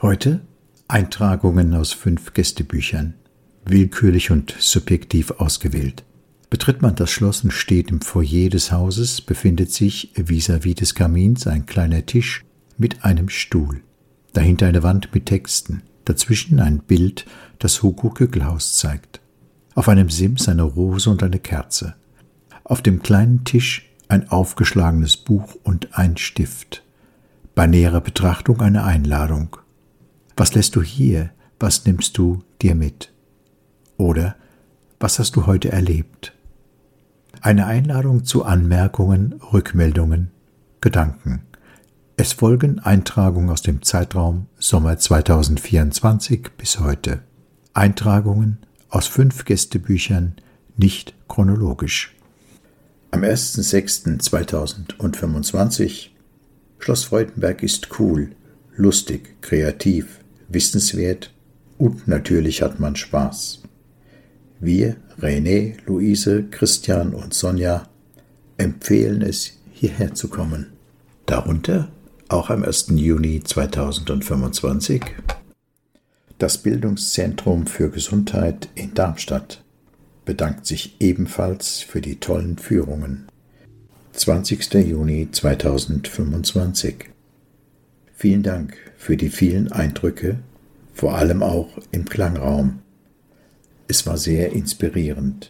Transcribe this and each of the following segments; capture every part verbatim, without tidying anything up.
Heute Eintragungen aus fünf Gästebüchern, willkürlich und subjektiv ausgewählt. Betritt man das Schloss und steht im Foyer des Hauses, befindet sich vis-à-vis des Kamins ein kleiner Tisch mit einem Stuhl. Dahinter eine Wand mit Texten, dazwischen ein Bild, das Hugo Kückelhaus zeigt. Auf einem Sims eine Rose und eine Kerze. Auf dem kleinen Tisch ein aufgeschlagenes Buch und ein Stift. Bei näherer Betrachtung eine Einladung. Was lässt du hier? Was nimmst du dir mit? Oder was hast du heute erlebt? Eine Einladung zu Anmerkungen, Rückmeldungen, Gedanken. Es folgen Eintragungen aus dem Zeitraum Sommer zweitausendvierundzwanzig bis heute. Eintragungen aus fünf Gästebüchern, nicht chronologisch. Am erster sechster zweitausendfünfundzwanzig. Schloss Freudenberg ist cool, lustig, kreativ, wissenswert und natürlich hat man Spaß. Wir, René, Luise, Christian und Sonja, empfehlen es, hierher zu kommen. Darunter auch am erster Juni zweitausendfünfundzwanzig das Bildungszentrum für Gesundheit in Darmstadt bedankt sich ebenfalls für die tollen Führungen. zwanzigster Juni zweitausendfünfundzwanzig. Vielen Dank für die vielen Eindrücke, vor allem auch im Klangraum. Es war sehr inspirierend.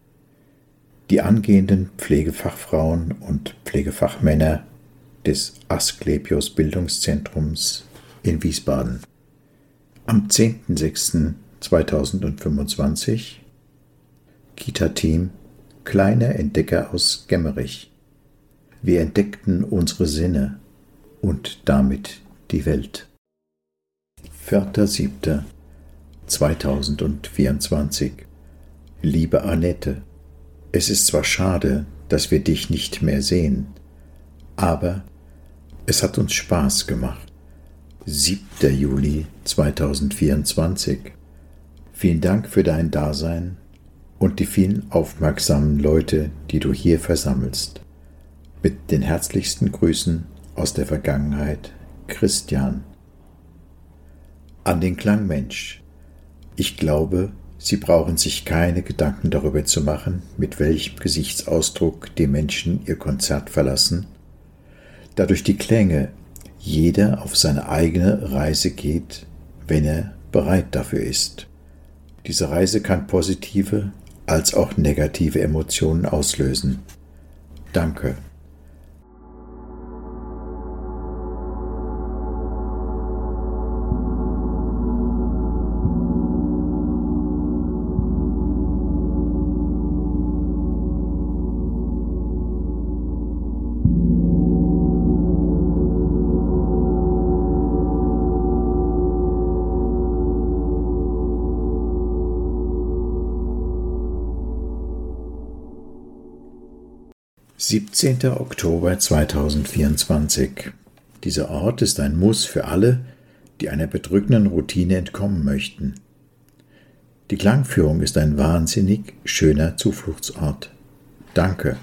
Die angehenden Pflegefachfrauen und Pflegefachmänner des Asklepios Bildungszentrums in Wiesbaden. Am zehnter sechster zweitausendfünfundzwanzig Kita-Team Kleiner Entdecker aus Gemmerich. Wir entdeckten unsere Sinne und damit die Welt. vierter siebter zweitausendvierundzwanzig. Liebe Annette, es ist zwar schade, dass wir dich nicht mehr sehen, aber es hat uns Spaß gemacht. siebter Juli zweitausendvierundzwanzig. Vielen Dank für dein Dasein und die vielen aufmerksamen Leute, die du hier versammelst. Mit den herzlichsten Grüßen aus der Vergangenheit, Christian. An den Klangmensch. Ich glaube, Sie brauchen sich keine Gedanken darüber zu machen, mit welchem Gesichtsausdruck die Menschen ihr Konzert verlassen, da durch die Klänge jeder auf seine eigene Reise geht, wenn er bereit dafür ist. Diese Reise kann positive als auch negative Emotionen auslösen. Danke. siebzehnter Oktober zweitausendvierundzwanzig. Dieser Ort ist ein Muss für alle, die einer bedrückenden Routine entkommen möchten. Die Klangführung ist ein wahnsinnig schöner Zufluchtsort. Danke.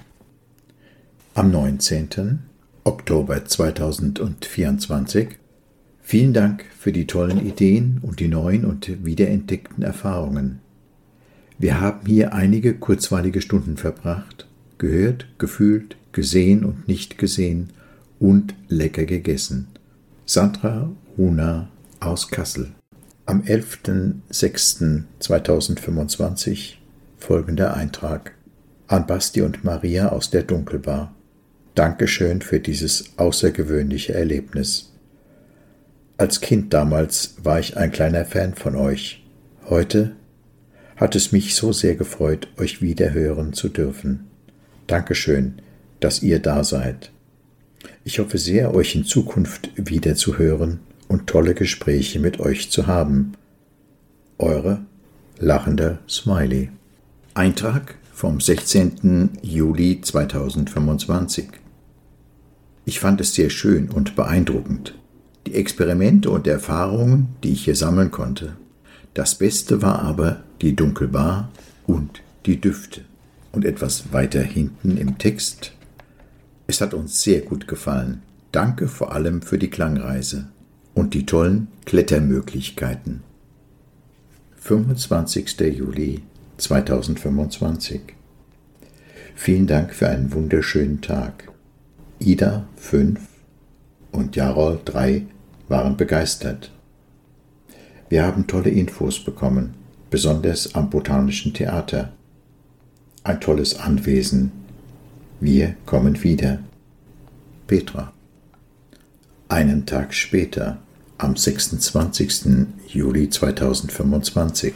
Am neunzehnter Oktober zweitausendvierundzwanzig. Vielen Dank für die tollen Ideen und die neuen und wiederentdeckten Erfahrungen. Wir haben hier einige kurzweilige Stunden verbracht, gehört, gefühlt, gesehen und nicht gesehen und lecker gegessen. Sandra Runa aus Kassel. Am elfter sechster zweitausendfünfundzwanzig folgender Eintrag. An Basti und Maria aus der Dunkelbar. Dankeschön für dieses außergewöhnliche Erlebnis. Als Kind damals war ich ein kleiner Fan von euch. Heute hat es mich so sehr gefreut, euch wieder hören zu dürfen. Dankeschön, dass ihr da seid. Ich hoffe sehr, euch in Zukunft wieder zu hören und tolle Gespräche mit euch zu haben. Eure lachender Smiley. Eintrag vom sechzehnter Juli zweitausendfünfundzwanzig. Ich fand es sehr schön und beeindruckend. Die Experimente und Erfahrungen, die ich hier sammeln konnte. Das Beste war aber die Dunkelbar und die Düfte. Und etwas weiter hinten im Text. Es hat uns sehr gut gefallen. Danke vor allem für die Klangreise. und die tollen Klettermöglichkeiten. fünfundzwanzigster Juli zweitausendfünfundzwanzig. Vielen Dank für einen wunderschönen Tag. Ida fünf und Jarol drei waren begeistert. Wir haben tolle Infos bekommen, besonders am Botanischen Theater. Ein tolles Anwesen. Wir kommen wieder. Petra. Einen Tag später, am sechsundzwanzigsten Juli zweitausendfünfundzwanzig.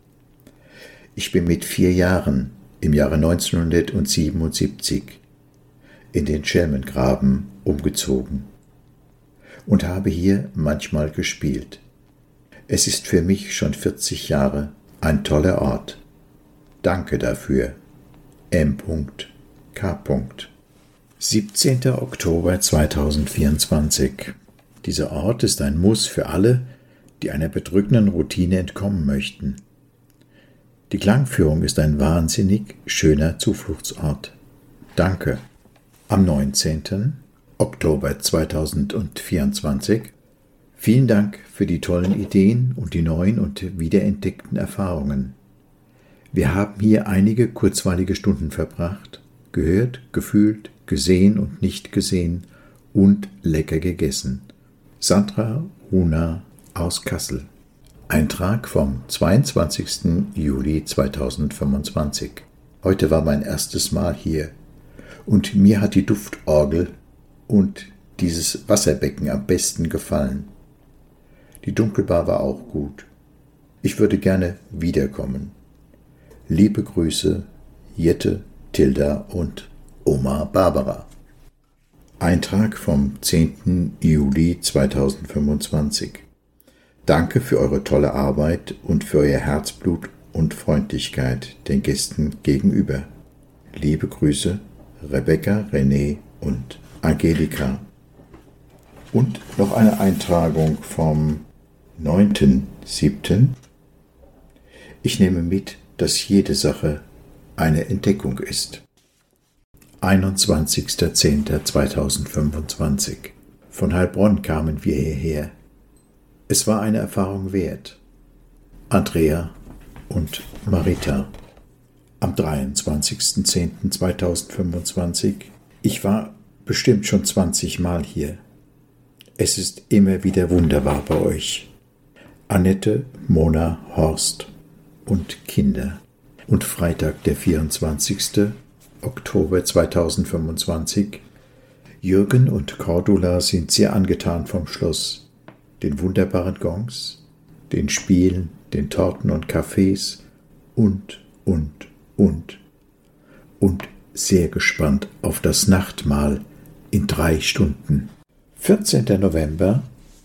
Ich bin mit vier Jahren im Jahre neunzehnhundertsiebenundsiebzig in den Schelmengraben umgezogen und habe hier manchmal gespielt. Es ist für mich schon vierzig Jahre ein toller Ort. Danke dafür. M K siebzehnter Oktober zweitausendvierundzwanzig. Dieser Ort ist ein Muss für alle, die einer bedrückenden Routine entkommen möchten. Die Klangführung ist ein wahnsinnig schöner Zufluchtsort. Danke. Am neunzehnten Oktober zweitausendvierundzwanzig. Vielen Dank für die tollen Ideen und die neuen und wiederentdeckten Erfahrungen. Wir haben hier einige kurzweilige Stunden verbracht, gehört, gefühlt, gesehen und nicht gesehen und lecker gegessen. Sandra Runa aus Kassel. Eintrag vom zweiundzwanzigsten Juli zweitausendfünfundzwanzig. Heute war mein erstes Mal hier und mir hat die Duftorgel und dieses Wasserbecken am besten gefallen. Die Dunkelbar war auch gut. Ich würde gerne wiederkommen. Liebe Grüße, Jette, Tilda und Oma Barbara. Eintrag vom zehnten Juli zweitausendfünfundzwanzig. Danke für eure tolle Arbeit und für euer Herzblut und Freundlichkeit den Gästen gegenüber. Liebe Grüße, Rebecca, René und Angelika. Und noch eine Eintragung vom neunten siebten Ich nehme mit, dass jede Sache eine Entdeckung ist. einundzwanzigster zehnter zweitausendfünfundzwanzig. Von Heilbronn kamen wir hierher. Es war eine Erfahrung wert. Andrea und Marita. Am dreiundzwanzigster zehnter zweitausendfünfundzwanzig. Ich war bestimmt schon zwanzig Mal hier. Es ist immer wieder wunderbar bei euch. Annette, Mona, Horst und Kinder. Und Freitag, der vierundzwanzigster Oktober zweitausendfünfundzwanzig. Jürgen und Cordula sind sehr angetan vom Schloss, den wunderbaren Gongs, den Spielen, den Torten und Cafés und, und, und. Und sehr gespannt auf das Nachtmahl in drei Stunden. vierzehnter November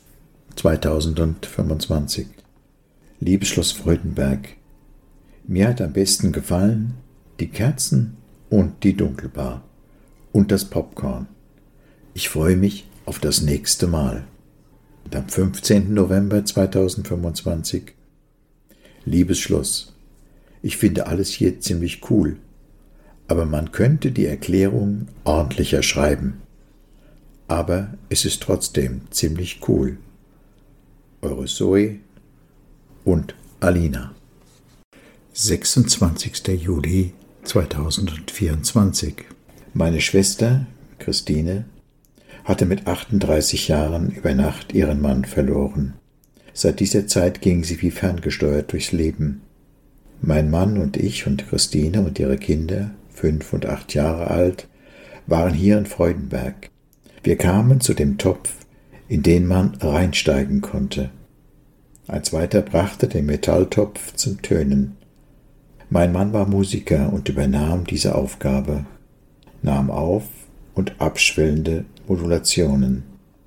zweitausendfünfundzwanzig. Liebes Schloss Freudenberg, mir hat am besten gefallen die Kerzen und die Dunkelbar und das Popcorn. Ich freue mich auf das nächste Mal. Und am fünfzehnten November zweitausendfünfundzwanzig. Liebes Schloss, ich finde alles hier ziemlich cool, aber man könnte die Erklärung ordentlicher schreiben. Aber es ist trotzdem ziemlich cool. Eure Zoe und Alina. sechsundzwanzigster Juli zweitausendvierundzwanzig. Meine Schwester, Christine, hatte mit achtunddreißig Jahren über Nacht ihren Mann verloren. Seit dieser Zeit ging sie wie ferngesteuert durchs Leben. Mein Mann und ich und Christine und ihre Kinder, fünf und acht Jahre alt, waren hier in Freudenberg. Wir kamen zu dem Topf, in den man reinsteigen konnte. Ein zweiter brachte den Metalltopf zum Tönen. Mein Mann war Musiker und übernahm diese Aufgabe, nahm auf und abschwellende Modulationen.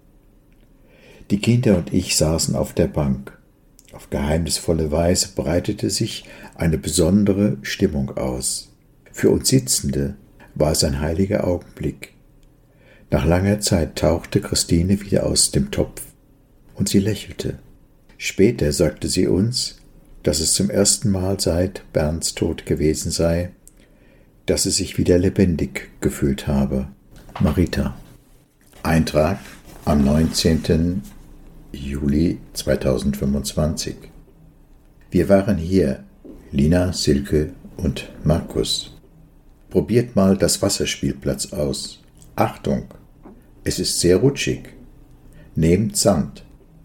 Die Kinder und ich saßen auf der Bank. Auf geheimnisvolle Weise breitete sich eine besondere Stimmung aus. Für uns Sitzende war es ein heiliger Augenblick. Nach langer Zeit tauchte Christine wieder aus dem Topf und sie lächelte. Später sagte sie uns, dass es zum ersten Mal seit Bernds Tod gewesen sei, dass sie sich wieder lebendig gefühlt habe. Marita. Eintrag am neunzehnten Juli zweitausendfünfundzwanzig. Wir waren hier, Lina, Silke und Markus. Probiert mal das Wasserspielplatz aus. Achtung, es ist sehr rutschig. Nehmt Sand.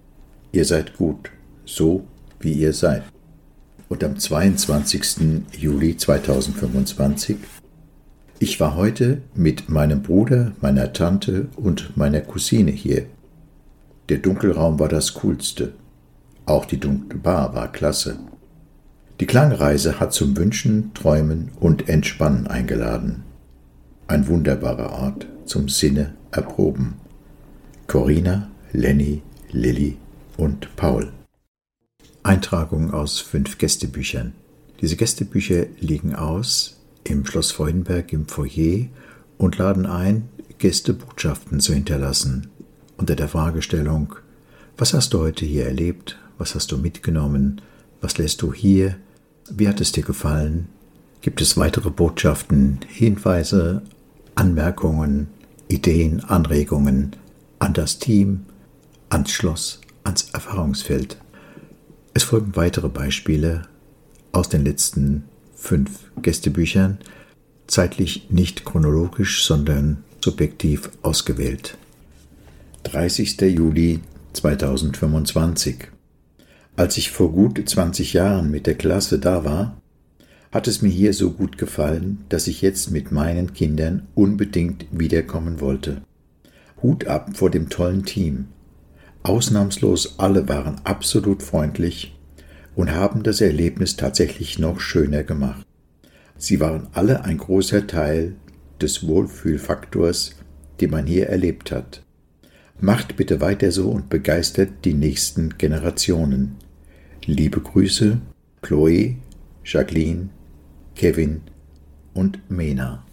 Ihr seid gut, so wie ihr seid. Und am zweiundzwanzigsten Juli zweitausendfünfundzwanzig. Ich war heute mit meinem Bruder, meiner Tante und meiner Cousine hier. Der Dunkelraum war das Coolste. Auch die dunkle Bar war klasse. Die Klangreise hat zum Wünschen, Träumen und Entspannen eingeladen. Ein wunderbarer Ort zum Sinne erproben. Corinna, Lenny, Lilly und Paul. Eintragungen aus fünf Gästebüchern. Diese Gästebücher liegen aus im Schloss Freudenberg im Foyer und laden ein, Gästebotschaften zu hinterlassen, unter der Fragestellung: Was hast du heute hier erlebt? Was hast du mitgenommen? Was lässt du hier? Wie hat es dir gefallen? Gibt es weitere Botschaften, Hinweise, Anmerkungen, Ideen, Anregungen an das Team, ans Schloss, ans Erfahrungsfeld? Es folgen weitere Beispiele aus den letzten fünf Gästebüchern, zeitlich nicht chronologisch, sondern subjektiv ausgewählt. dreißigster Juli zweitausendfünfundzwanzig. Als ich vor gut zwanzig Jahren mit der Klasse da war, hat es mir hier so gut gefallen, dass ich jetzt mit meinen Kindern unbedingt wiederkommen wollte. Hut ab vor dem tollen Team. Ausnahmslos alle waren absolut freundlich und haben das Erlebnis tatsächlich noch schöner gemacht. Sie waren alle ein großer Teil des Wohlfühlfaktors, den man hier erlebt hat. Macht bitte weiter so und begeistert die nächsten Generationen. Liebe Grüße, Chloe, Jacqueline, Kevin und Mena.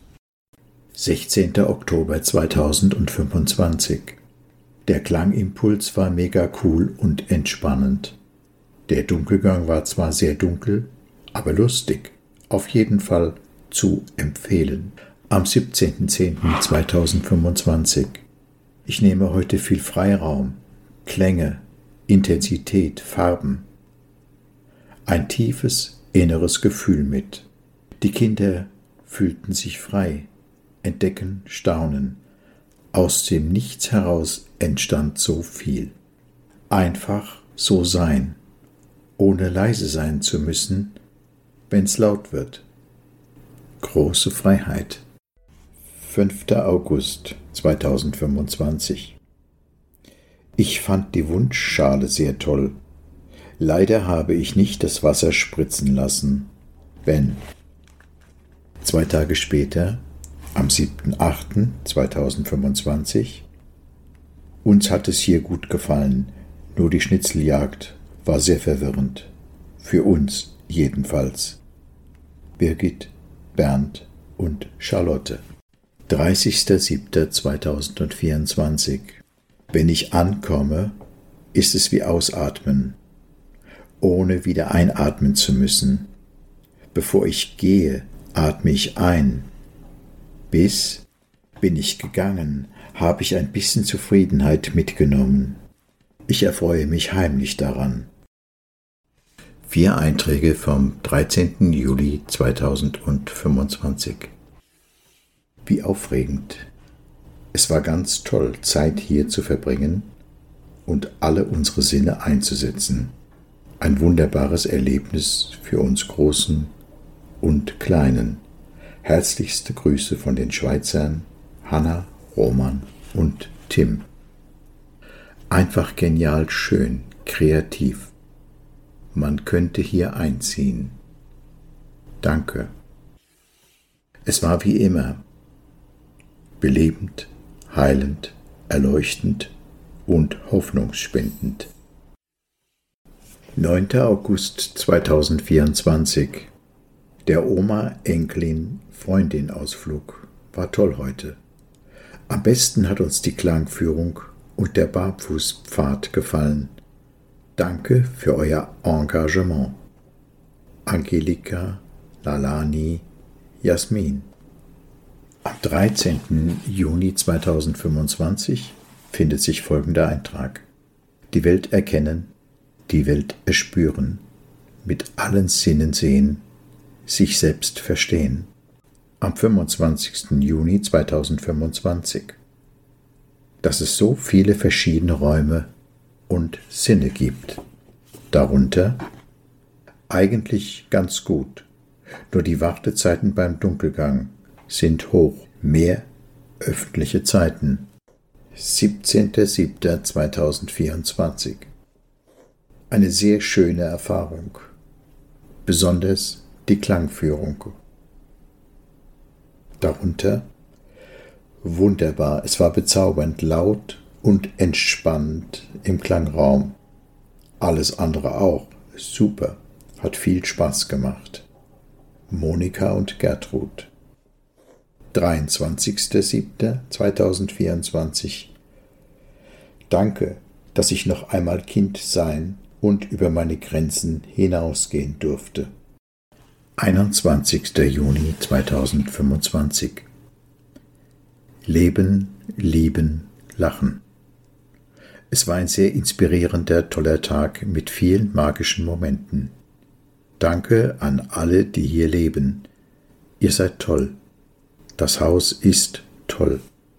sechzehnter Oktober zweitausendfünfundzwanzig. Der Klangimpuls war mega cool und entspannend. Der Dunkelgang war zwar sehr dunkel, aber lustig. Auf jeden Fall zu empfehlen. Am siebzehnten zehnten zweitausendfünfundzwanzig. Ich nehme heute viel Freiraum, Klänge, Intensität, Farben. Ein tiefes, inneres Gefühl mit. Die Kinder fühlten sich frei, entdecken, staunen. Aus dem Nichts heraus entstand so viel. Einfach so sein, ohne leise sein zu müssen, wenn's laut wird. Große Freiheit. fünfter August zweitausendfünfundzwanzig. Ich fand die Wunschschale sehr toll. Leider habe ich nicht das Wasser spritzen lassen. Ben. Zwei Tage später, am siebten achten zweitausendfünfundzwanzig. Uns hat es hier gut gefallen, nur die Schnitzeljagd war sehr verwirrend. Für uns jedenfalls. Birgit, Bernd und Charlotte. dreißigster siebter zweitausendvierundzwanzig. Wenn ich ankomme, ist es wie Ausatmen, ohne wieder einatmen zu müssen. Bevor ich gehe, atme ich ein. Bis bin ich gegangen, habe ich ein bisschen Zufriedenheit mitgenommen. Ich erfreue mich heimlich daran. Vier Einträge vom dreizehnten Juli zweitausendfünfundzwanzig. Wie aufregend. Es war ganz toll, Zeit hier zu verbringen und alle unsere Sinne einzusetzen. Ein wunderbares Erlebnis für uns Großen und Kleinen. Herzlichste Grüße von den Schweizern Hanna, Roman und Tim. Einfach genial schön, kreativ. Man könnte hier einziehen. Danke. Es war wie immer. Belebend, heilend, erleuchtend und hoffnungsspendend. neunter August zweitausendvierundzwanzig. Der Oma-Enkelin-Freundin-Ausflug war toll heute. Am besten hat uns die Klangführung und der Barfußpfad gefallen. Danke für euer Engagement. Angelika, Lalani, Jasmin. Am dreizehnten Juni zweitausendfünfundzwanzig findet sich folgender Eintrag. Die Welt erkennen, die Welt erspüren, mit allen Sinnen sehen, sich selbst verstehen. Am fünfundzwanzigsten Juni zweitausendfünfundzwanzig. Dass es so viele verschiedene Räume und Sinne gibt. Darunter eigentlich ganz gut, nur die Wartezeiten beim Dunkelgang sind hoch, mehr öffentliche Zeiten. siebzehnter siebter zweitausendvierundzwanzig. Eine sehr schöne Erfahrung, besonders die Klangführung. Darunter wunderbar, es war bezaubernd laut und entspannt im Klangraum. Alles andere auch, super, hat viel Spaß gemacht. Monika und Gertrud. dreiundzwanzigster siebter zweitausendvierundzwanzig. Danke, dass ich noch einmal Kind sein und über meine Grenzen hinausgehen durfte. einundzwanzigster Juni zweitausendfünfundzwanzig. Leben, lieben, lachen. Es war ein sehr inspirierender, toller Tag mit vielen magischen Momenten. Danke an alle, die hier leben. Ihr seid toll. Das Haus ist toll.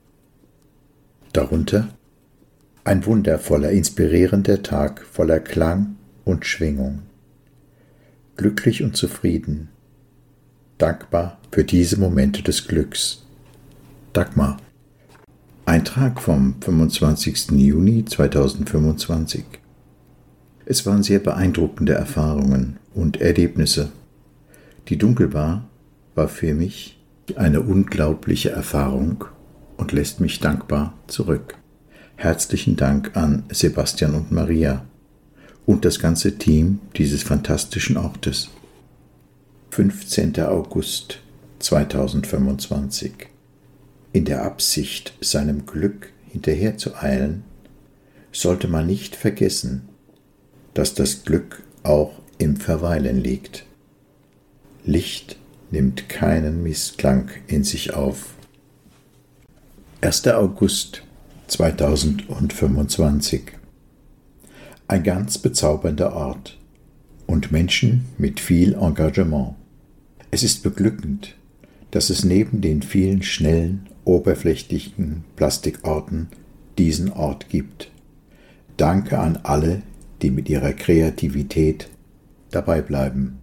Darunter ein wundervoller, inspirierender Tag voller Klang und Schwingung. Glücklich und zufrieden. Dankbar für diese Momente des Glücks. Dagmar. Eintrag vom fünfundzwanzigsten Juni zweitausendfünfundzwanzig. Es waren sehr beeindruckende Erfahrungen und Erlebnisse. Die Dunkelbar war für mich eine unglaubliche Erfahrung und lässt mich dankbar zurück. Herzlichen Dank an Sebastian und Maria und das ganze Team dieses fantastischen Ortes. fünfzehnter August zweitausendfünfundzwanzig. In der Absicht, seinem Glück hinterherzueilen, sollte man nicht vergessen, dass das Glück auch im Verweilen liegt. Licht nimmt keinen Missklang in sich auf. erster August zweitausendfünfundzwanzig. Ein ganz bezaubernder Ort und Menschen mit viel Engagement. Es ist beglückend, dass es neben den vielen schnellen, oberflächlichen Plastikorten diesen Ort gibt. Danke an alle, die mit ihrer Kreativität dabei bleiben.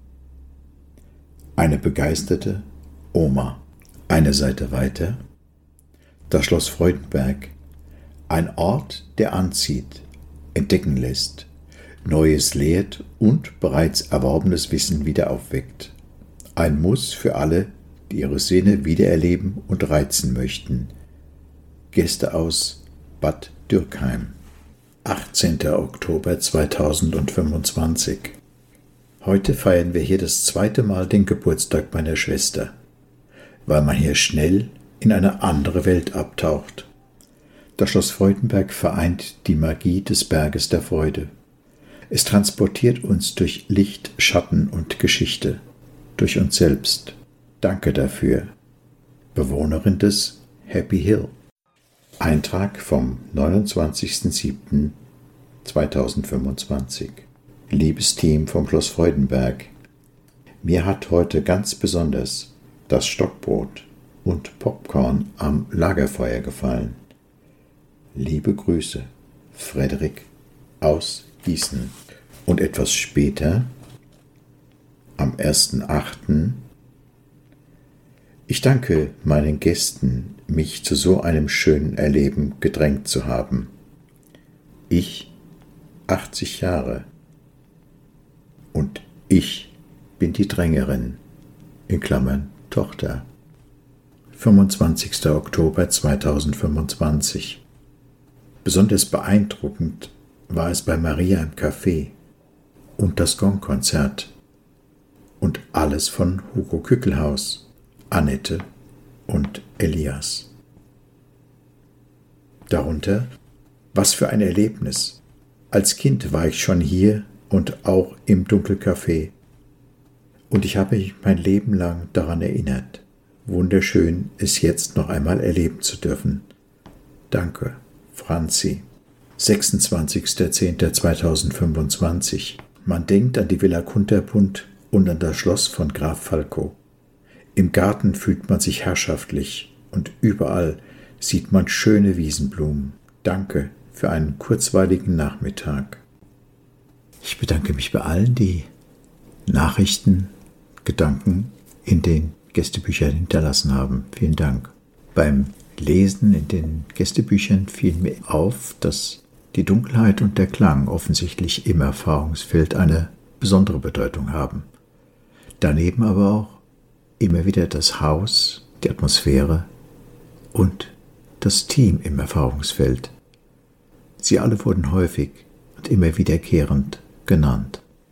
Eine begeisterte Oma. Eine Seite weiter. Das Schloss Freudenberg. Ein Ort, der anzieht, entdecken lässt, Neues lehrt und bereits erworbenes Wissen wieder aufweckt. Ein Muss für alle, die ihre Sinne wiedererleben und reizen möchten. Gäste aus Bad Dürkheim. achtzehnter Oktober zweitausendfünfundzwanzig. Heute feiern wir hier das zweite Mal den Geburtstag meiner Schwester, weil man hier schnell in eine andere Welt abtaucht. Das Schloss Freudenberg vereint die Magie des Berges der Freude. Es transportiert uns durch Licht, Schatten und Geschichte, durch uns selbst. Danke dafür. Bewohnerin des Happy Hill. Eintrag vom neunundzwanzigsten siebten zweitausendfünfundzwanzig. Liebes Team vom Schloss Freudenberg, mir hat heute ganz besonders das Stockbrot und Popcorn am Lagerfeuer gefallen. Liebe Grüße, Frederik aus Gießen. Und etwas später, am ersten achten Ich danke meinen Gästen, mich zu so einem schönen Erleben gedrängt zu haben. Ich, achtzig Jahre, und ich bin die Drängerin, in Klammern Tochter. fünfundzwanzigster Oktober zweitausendfünfundzwanzig. Besonders beeindruckend war es bei Maria im Café und das Gong-Konzert und alles von Hugo Kückelhaus, Annette und Elias. Darunter, was für ein Erlebnis. Als Kind war ich schon hier und auch im Dunkelcafé. Und ich habe mich mein Leben lang daran erinnert. Wunderschön, es jetzt noch einmal erleben zu dürfen. Danke, Franzi. sechsundzwanzigster zehnter zweitausendfünfundzwanzig. Man denkt an die Villa Kunterbunt und an das Schloss von Graf Falco. Im Garten fühlt man sich herrschaftlich und überall sieht man schöne Wiesenblumen. Danke für einen kurzweiligen Nachmittag. Ich bedanke mich bei allen, die Nachrichten, Gedanken in den Gästebüchern hinterlassen haben. Vielen Dank. Beim Lesen in den Gästebüchern fiel mir auf, dass die Dunkelheit und der Klang offensichtlich im Erfahrungsfeld eine besondere Bedeutung haben. Daneben aber auch immer wieder das Haus, die Atmosphäre und das Team im Erfahrungsfeld. Sie alle wurden häufig und immer wiederkehrend genannt.